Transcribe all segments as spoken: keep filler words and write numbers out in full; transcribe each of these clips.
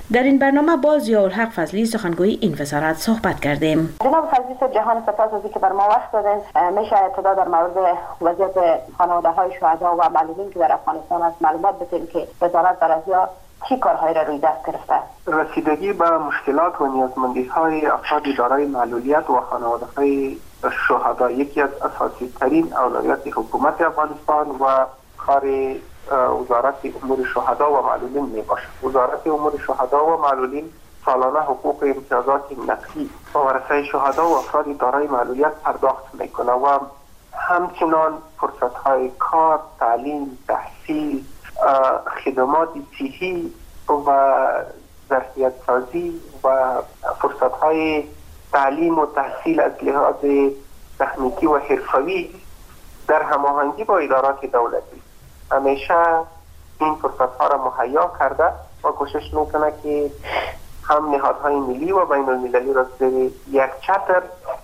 در این برنامه با ضیاءالحق فضلی سخنگوی این وزارت صحبت کردیم. جناب فضلی صاحب، جهان سپاس از اینکه بر ما وقت دادین. میشه ابتدا در مورد وضعیت خانواده‌های شهدا و معلولین که در افغانستان است معلومات بدین که وزارت در ازیا چی کارهایی را روی دست گرفته؟ رسیدگی به مشکلات و نیازمندی‌های افراد دارای معلولیت و خانواده‌های شهدا یکی از اساسی ترین اولویات حکومت افغانستان و کار وزارت امور شهدا و معلولین می باشد. وزارت امور شهدا و معلولین سالانه حقوق امتیازات نقدی و ورثه شهدا و افراد دارای معلولیت پرداخت میکنه و همچنان فرصت‌های کار، تعلیم، تحصیل، خدمات صحی و ظرفیت سازی و فرصت‌های تعلیم و تحصیل از لحاظ تکنیکی و حرفوی در هماهنگی با ادارات دولتی همیشه این فرصت‌ها را مهیا کرده و کوشش میکنه که هم نهادهای ملی و بین المللی را زیر یک چتر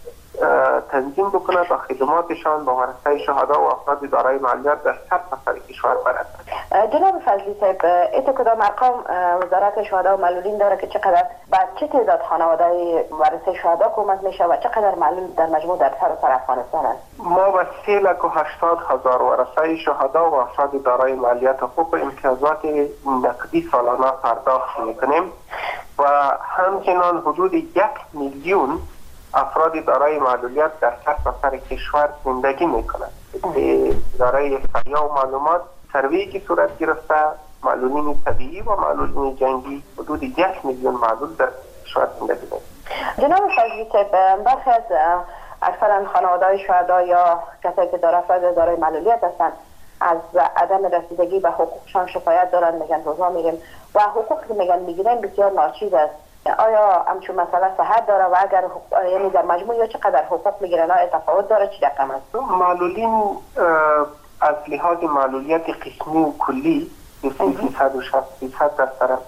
تنظیم بکنه تا خدماتشان با ورثه شهدا و افراد دارای معلولیت در هر سطح کشور برسد. جناب فضلی صاحب، ایتو کدام ارقام وزارت شهدا و معلولین داره که چقدر بعد چه تعداد خانواده ورثه شهدا کمک میشه و چقدر معلول در مجموع در سراسر افغانستان است؟ ما به سه لک و هشتاد هزار ورثه شهدا و افراد دارای معلولیت حقوق امتیازات نقدی سالانه پرداخت میکنیم و همچنان حدود یک میلیون افراد دارای معلولیت در سراسر کشور زندگی میکنند. اداره فیا و معلومات سروی که صورت گرفته معلولین طبیعی و معلولین جنگی حدود یک میلیون معلول در کشور زندگی میکنند. جناب فضلی صاحب، برخی از اکثرا خانواده‌های شهدا یا کسایی که در افراد دارای معلولیت هستند از عدم رسیدگی به حقوقشان شکایت دارن، میگن روزا میریم و حقوقی که میگن میگیرن بسیار ناچیز است. آیا همچون مسئله صحت داره و اگر یعنی در مجموع یا چقدر حقوق میگیرن آیا تفاوت داره چی رقم است؟ معلولین از لحاظ معلولیت قسمی و کلی سیصد و شصت فیصد در طرف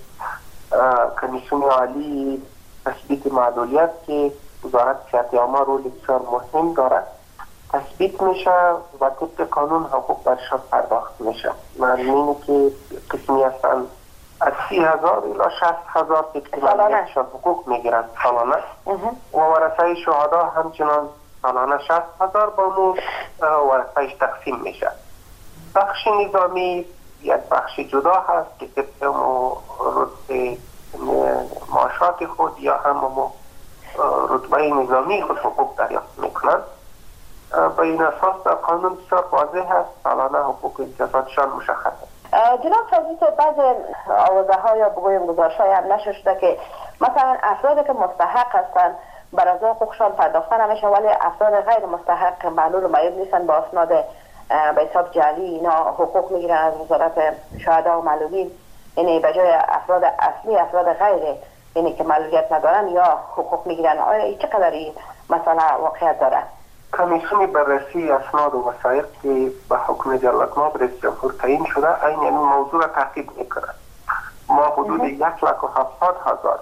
کمیسیون عالی تثبیت معلولیت که وزارت صحت عامه رول بسیار مهم داره تثبیت میشه و طبق قانون حقوق برشان پرداخت میشه. معلولینی که قسمی هستن از سی هزار الی شصت هزار تکمیلیتشان حقوق میگیرن سالانه و ورثه شهدا همچنان سالانه شصت هزار با مو ورثهش تقسیم میشه. بخش نظامی یک بخش جدا هست که طبق رتبه معاشات خود یا هم رتبه نظامی خود حقوق دریافت میکنن. به این اساس در قانون بسیار واضح هست سالانه حقوق امتیازاتشان مشخصه. جناب فضلی صاحب، بعض آوازه ها یا بگویم گزارش های هم نشر شده که مثلا افرادی که مستحق هستند بر از حقوقشان پرداخته نمیشه ولی افراد غیر مستحق معلول و معیوب نیستن با اسناد به حساب جعلی اینا حقوق میگیرن از وزارت شهدا و معلولین، یعنی به جای افراد اصلی افراد غیر یعنی که معلولیت ندارن یا حقوق میگیرن. آیا این چقدر این مسئله واقعیت داره؟ کمیسیون بررسی اسناد و وثایق که به حکم جلالتمآب رئیس جمهور تعیین شده این یعنی موضوع را تعقیب میکنه. ما حدود یک لک و هفتاد هزار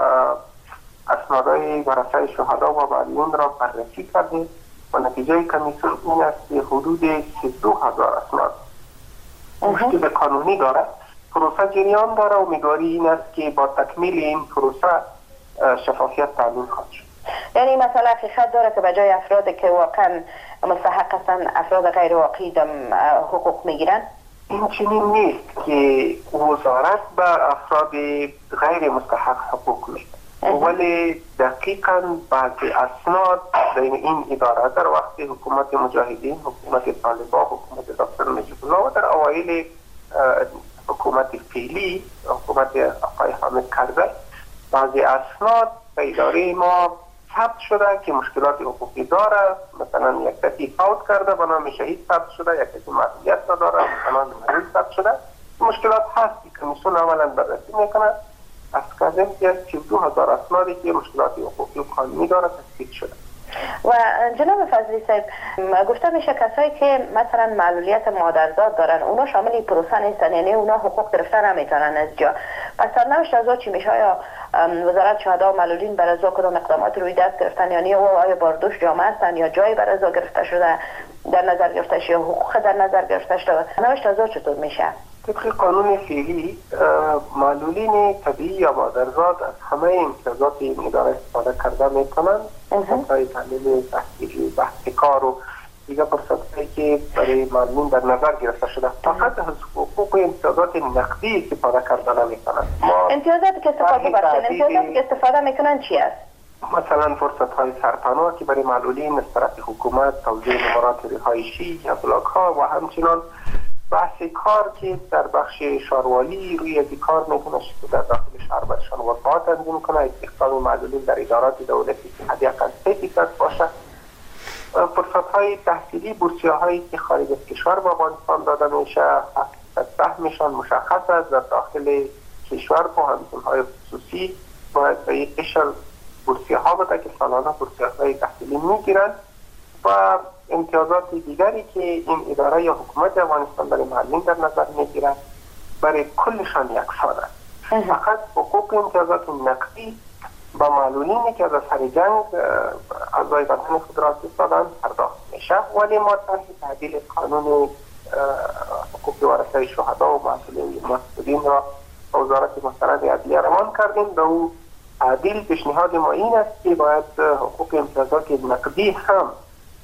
اسنادهای ورثه شهدا و معلولین را بررسی کردیم و نتیجه کمیسیون این است که حدود سی و دو هزار اسناد مشکل قانونی دارد. پروسه جریان داره و امیدواری این است که با تکمیل این پروسه شفافیت تامین خواهد شد. یعنی مثلا حقیقت داره که به جای افرادی که واقعا مستحق هستن افراد غیر واقعی حقوق میگیرن؟ این چنین نیست که وزارت به افراد غیر مستحق حقوق میده ولی دقیقا بعضی اسناد بین این اداره در وقت حکومت مجاهدین، حکومت طالبان، حکومت دکتر نجیب الله و در اوایل حکومت فعلی حکومت آقای حامد کرزی بعضی اسناد به اداره ما ثبت شده که مشکلات حقوقی داره، مثلا یک کسی فوت کرده به نام شهید ثبت شده، یک کسی معلولیت نداره به نام مریض ثبت شده. مشکلات هست که کمیسیون اولا بررسی میکنه از کردن که سی و دو هزار اسنادی که مشکلات حقوقی و قانونی داره تثبیت شده. و جناب فضلی صاحب، گفته میشه کسایی که مثلا معلولیت مادرزاد دارن اونا شامل پروسه نیستن، یعنی اونا حقوق گرفتن نمیتونن از جا. پس سرنوشت از چی میشه؟ آیا وزارت شهدا و معلولین بر از کدام اقدامات روی دست گرفتن، یعنی آیا باردوش جامعه هستن یا جای بر از گرفته شده در نظر گرفته شده، حقوق در نظر گرفته شده؟ سرنوشت از چطور میشه؟ طبق قانون فعلی معلولین طبیعی یا مادرزاد از همه امتیازات این اداره استفاده کرده میکنند. فرصت‌های تعلیم، تحصیلی، بحث کار و دیگه فرصت‌هایی که برای معلولین در نظر گرفته شده. فقط از حقوق و امتیازات نقدی استفاده کرده نمیکنند. امتیازاتی که استفاده باشند، امتیازاتی که استفاده میکنن چی است؟ مثلا فرصت‌های سرپناه که برای معلولین از طرف حکومت، توزیع نمرات رهایشی یا بلاک‌ها و همچنان بحث کار که در بخش شاروالی روی از کار میکنه که در داخل شهر برشان وفات تنظیم کنه، استخدام معلولین در ادارات دولتی که حداقل سه فیصد باشه. فرصت‌های تحصیلی، بورسیه‌هایی که خارج از کشور به افغانستان داده میشه، سهمشان مشخص است در داخل کشور با همسن‌های خصوصی باید به یک قشر بورسیه‌ها بوده که سالانه بورسیه‌های تحصیلی میگیرند و امتیازات دیگری که این اداره یا حکومت افغانستان برای معلولین در نظر میگیرد برای کلشان یکسان است. فقط حقوق امتیازات نقدی با معلولینی که از اثر جنگ اعضای بدن خود را دادن پرداخت میشه، ولی ما طرح تعدیل قانون حقوق ورثه شهدا و معلولین مسئولین را وزارت محترم عدلیه روان کردیم. به او تعدیل پیشنهاد ما این است که باید حقوق امتیازات نقدی هم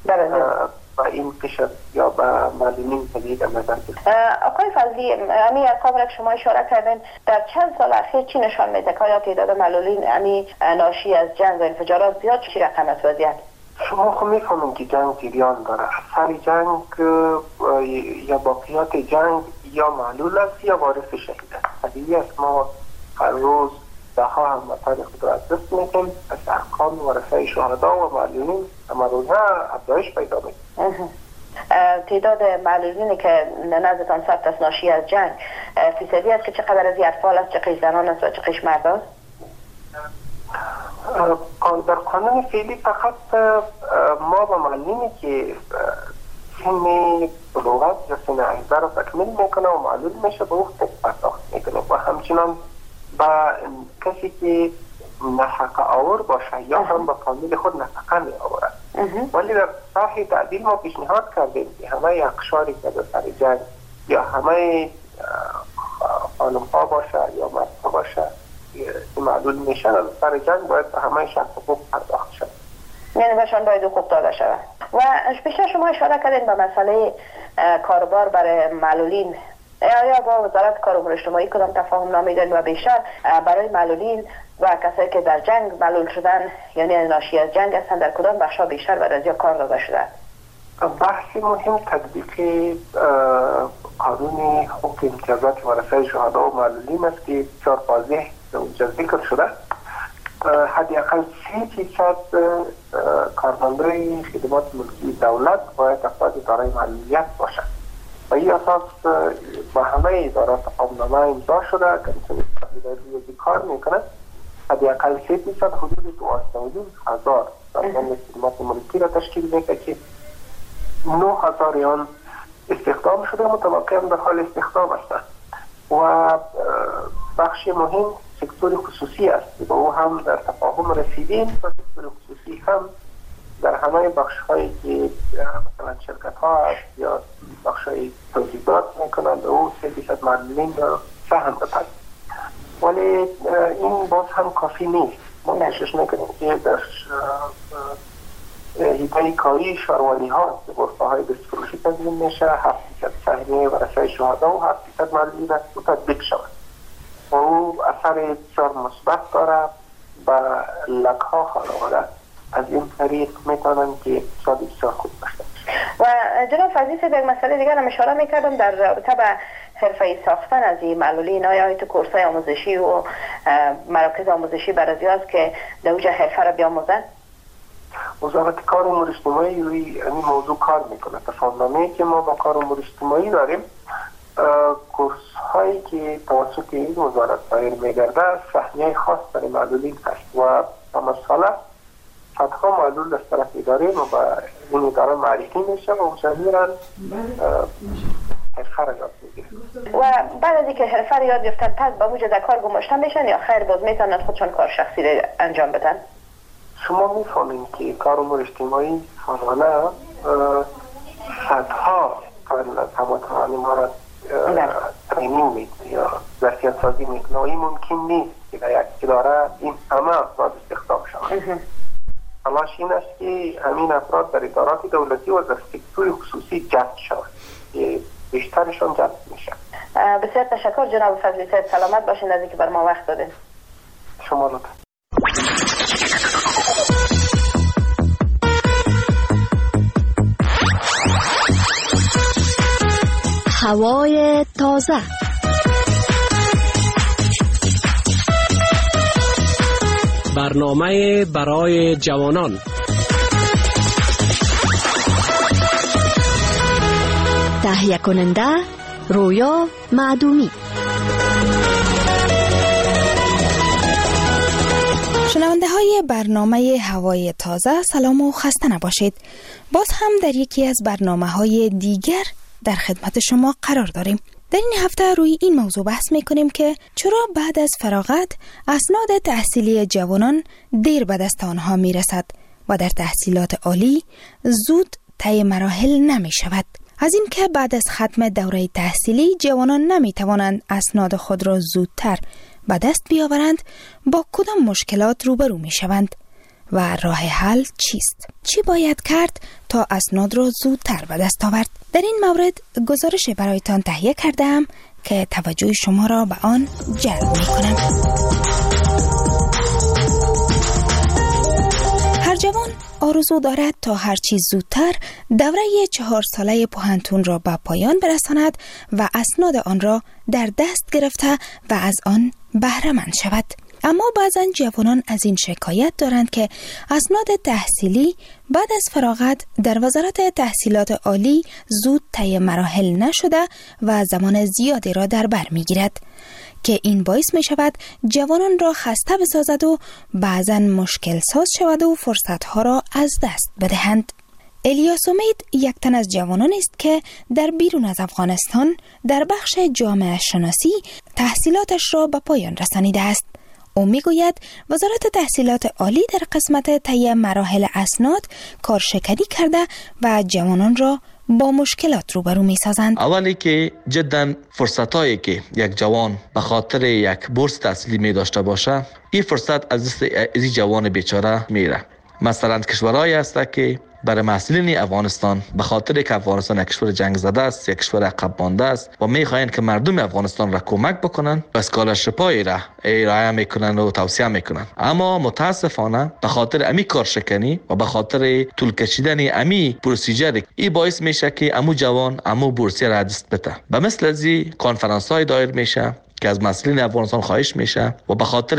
با این قشر یا با معلولین طبیعی در نظر گرفت. آقای فضلی، امی ارقام را که شما اشاره کردین در چند سال اخیر چی نشان میده که آیا تعداد معلولین امی ناشی از جنگ و انفجارات زیاد چی رقم است وضعیت؟ شما خب میفهمین که جنگ جریان داره. اثر جنگ یا باقیات جنگ یا معلول است یا وارث شهید است. طبیعی است ما هر روز ده ها هموطن خود را از دست میدیم. از ارقام ورثه شهدا و معلولین روزها افزایش پیدا میکنه. تعداد معلولینی که نزدتان ثبت است ناشی از جنگ فیصدی است که چقدر از اطفال است، چقدر زنان است و چقدر مرد است؟ در قانون فعلی فقط ما با معلولینی که سن بلوغت یا سن عیزه را تکمیل میکنه و معلول میشه به او پرداخت میکنه و همچنان با کسی که نفقه آور باشه یا هم با فامیل خود نفقه می آورد. ولی در طرح تعدیل ما پیشنهاد کردیم که همه اقشاری که در سر جنگ یا همه خانم ها باشه یا مرد ها باشه که معلول میشن از سر جنگ باید به همه شخص حقوق پرداخت شد، یعنی بهشان باید حقوق داده شود. و بیشتر شما اشاره کردین به مسئله کاربار برای معلولین. آیا با وزارت کار امور اجتماعی کدام تفاهم نامه دارید و بیشتر برای معلولین و کسایی که در جنگ معلول شدن یعنی ناشی از جنگ هستند در کدام بخشا بیشتر برای ازیا کار داده شده؟ بحث مهم تطبیق قانون حقوق امتیازات ورثه شهدا و معلولین است که بسیار واضح اونجا ذکر شده. حداقل سه فیصد کارمندان خدمات ملکی دولت باید افراد دارای معلولیت باشند و این اساس با همه ادارات تفاهم‌نامه امضا شده که میتونید روی کار میکنند. حداقل سه فیصد حدود دوازده میلیون هزار کارمند خدمات ملکی را تشکیل میده که نه هزار آن استخدام شده متبقی هم در حال استخدام هستند و بخش مهم سکتور خصوصی است با او هم در تفاهم رسیدیم و سکتور خصوصی هم در همه بخش هایی که مثلا شرکت ها هست یا بخش های تولیدات میکنند او سه فیصد معلولین را سهم بپذیرند. ولی این باز هم کافی نیست. ما کوشش میکنیم که در حیطه کاری شاروالی ها غرفه های دستفروشی تنظیم میشه، هفت فیصد سهمیه ورثه شهدا و هفت فیصد معلولین است او تطبیق شود و او اثر بسیار مثبت داره و لک ها خانواده از این طریق میتونن که اقتصاد بسیار خوب داشته و جناب فضلی صاحب یک مسئله دیگر هم اشاره میکردم در رابطه به حرفه‌ای ساختن از این معلولین. آیا تو کورس‌های آموزشی و مراکز آموزشی برای است که در اوجه حرفه را بیاموزن؟ وزارت کار امور اجتماعی روی این موضوع کار میکنه. تفاهم‌نامه‌ای که ما با کار امور اجتماعی داریم کورس هایی که توسط این وزارت دایر میگرده سهمیه خاص برای معلولین هست و مثلا صدها معلول از طرف اداره و با این اداره معرفی میشه و اونجا میرن حرفه را یاد میگیرن و بعد از اینکه حرفه را یاد گرفتن پس با وجود در کار گماشته میشن یا خیر باز میتونن خودشون کار شخصی را انجام بدن؟ شما میفهمین که کار امور اجتماعی سالانه صدها کار از هموطنان ما را ترینینگ میکنه یا ظرفیت سازی میکنه و این ممکن نیست که در یک اداره این همه افراد استخدام شوند. تلاش این است که همین افراد در ادارات دولتی و در سکتور خصوصی جذب شوند که بیشترشون جذب میشن. بسیار تشکر جناب فضلی صاحب، سلامت باشین از اینکه بر ما وقت دادین. شما لطفا. هوای تازه. برنامه برای جوانان. تهیه کننده رویا معدومی. شنونده های برنامه هوای تازه، سلام و خسته نباشید. باز هم در یکی از برنامه های دیگر در خدمت شما قرار داریم. در این هفته روی این موضوع بحث میکنیم که چرا بعد از فراغت اسناد تحصیلی جوانان دیر به دست آنها میرسد و در تحصیلات عالی زود طی مراحل نمی شود. از این که بعد از ختم دوره تحصیلی جوانان نمی توانند اسناد خود را زودتر به دست بیاورند، با کدام مشکلات روبرو می شوند و راه حل چیست؟ چی باید کرد تا اسناد را زودتر به دست آورد؟ در این مورد گزارش برایتان تهیه کردم که توجه شما را به آن جلب می کنم. هر جوان آرزو دارد تا هر چیز زودتر دوره چهار ساله پوهنتون را به پایان برساند و اسناد آن را در دست گرفته و از آن بهره مند شود. اما بعضا جوانان از این شکایت دارند که اسناد تحصیلی بعد از فراغت در وزارت تحصیلات عالی زود طی مراحل نشده و زمان زیادی را در بر می‌گیرد که این باعث می شود جوانان را خسته بسازد و بعضا مشکل ساز شود و فرصتها را از دست بدهند. الیاس امید یک تن از جوانان است که در بیرون از افغانستان در بخش جامعه شناسی تحصیلاتش را به پایان رسانیده است. او میگوید وزارت تحصیلات عالی در قسمت طی مراحل اسناد کارشکنی کرده و جوانان را با مشکلات روبرو می سازند. اولی که جدا فرصتایی که یک جوان به خاطر یک بورس تحصیلی می داشته باشه، این فرصت از دست این جوان بیچاره میره. مثلا کشورهایی هست که برای محصولین افغانستان به خاطر که افغانستان یک کشور جنگ زده است، یک کشور عقب مانده است و میخواین که مردم افغانستان را کمک بکنن و اسکالرشیپای را ارائه میکنن و توصیه میکنن. اما متاسفانه به خاطر امی کارشکنی و به خاطر طول کشیدن امی پروسیجر، این باعث میشه که امو جوان امو بورسی را دست بده. به مثل ازی کنفرانس های دایر میشه که از مسئولین افغانستان خواهش میشه و به خاطر